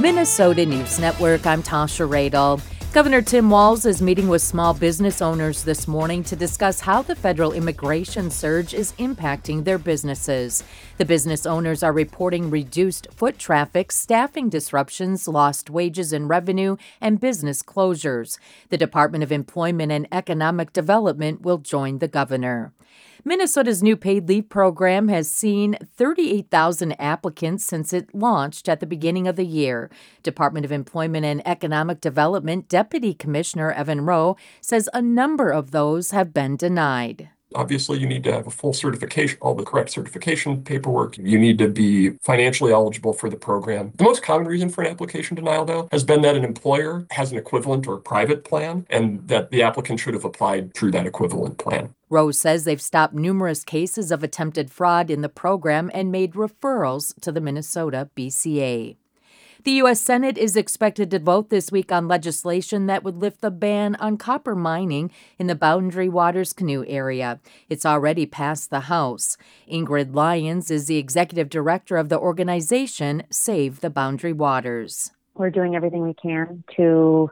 Minnesota News Network, I'm Tasha Radel. Governor Tim Walz is meeting with small business owners this morning to discuss how the federal immigration surge is impacting their businesses. The business owners are reporting reduced foot traffic, staffing disruptions, lost wages and revenue, and business closures. The Department of Employment and Economic Development will join the governor. Minnesota's new paid leave program has seen 38,000 applicants since it launched at the beginning of the year. Department of Employment and Economic Development Deputy Commissioner Evan Rowe says a number of those have been denied. Obviously, you need to have a full certification, all the correct certification paperwork. You need to be financially eligible for the program. The most common reason for an application denial, though, has been that an employer has an equivalent or private plan and that the applicant should have applied through that equivalent plan. Rose says they've stopped numerous cases of attempted fraud in the program and made referrals to the Minnesota BCA. The U.S. Senate is expected to vote this week on legislation that would lift the ban on copper mining in the Boundary Waters Canoe area. It's already passed the House. Ingrid Lyons is the executive director of the organization Save the Boundary Waters. We're doing everything we can to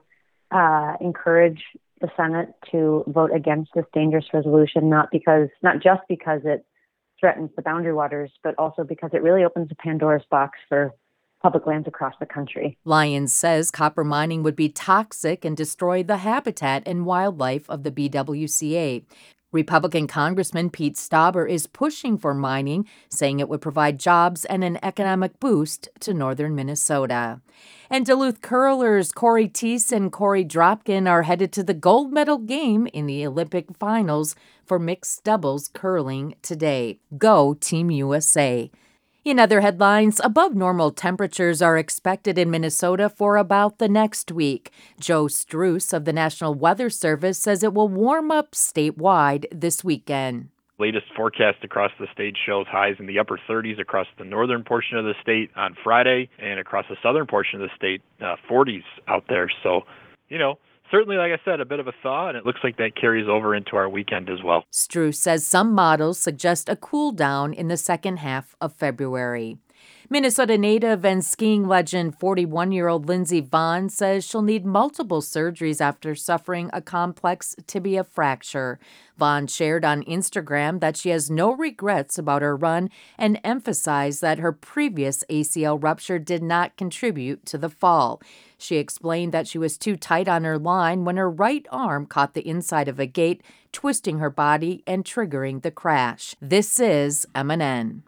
encourage the Senate to vote against this dangerous resolution, not just because it threatens the boundary waters, but also because it really opens a Pandora's box for public lands across the country. Lyons says copper mining would be toxic and destroy the habitat and wildlife of the BWCA. Republican Congressman Pete Stauber is pushing for mining, saying it would provide jobs and an economic boost to northern Minnesota. And Duluth curlers Corey Teese and Corey Dropkin are headed to the gold medal game in the Olympic finals for mixed doubles curling today. Go Team USA! In other headlines, above normal temperatures are expected in Minnesota for about the next week. Joe Struess of the National Weather Service says it will warm up statewide this weekend. Latest forecast across the state shows highs in the upper 30s across the northern portion of the state on Friday, and across the southern portion of the state, 40s out there. So, certainly, like I said, a bit of a thaw, and it looks like that carries over into our weekend as well. Struess says some models suggest a cool down in the second half of February. Minnesota native and skiing legend 41-year-old Lindsey Vonn says she'll need multiple surgeries after suffering a complex tibia fracture. Vonn shared on Instagram that she has no regrets about her run and emphasized that her previous ACL rupture did not contribute to the fall. She explained that she was too tight on her line when her right arm caught the inside of a gate, twisting her body and triggering the crash. This is MNN.